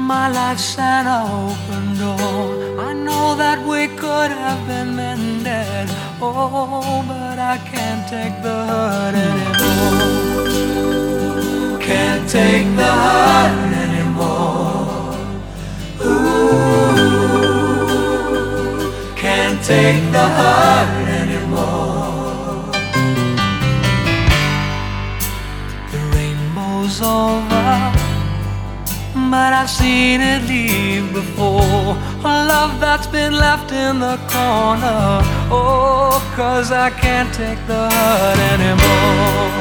My life's an open door. I know that we could have been mended. Oh, but I can't take the hurt anymore. Can't take the hurt anymore. Ooh, can't take the hurt anymore. The rainbow's over, but I've seen it leave before. A love that's been left in the corner. Oh, 'cause I can't take the hurt anymore.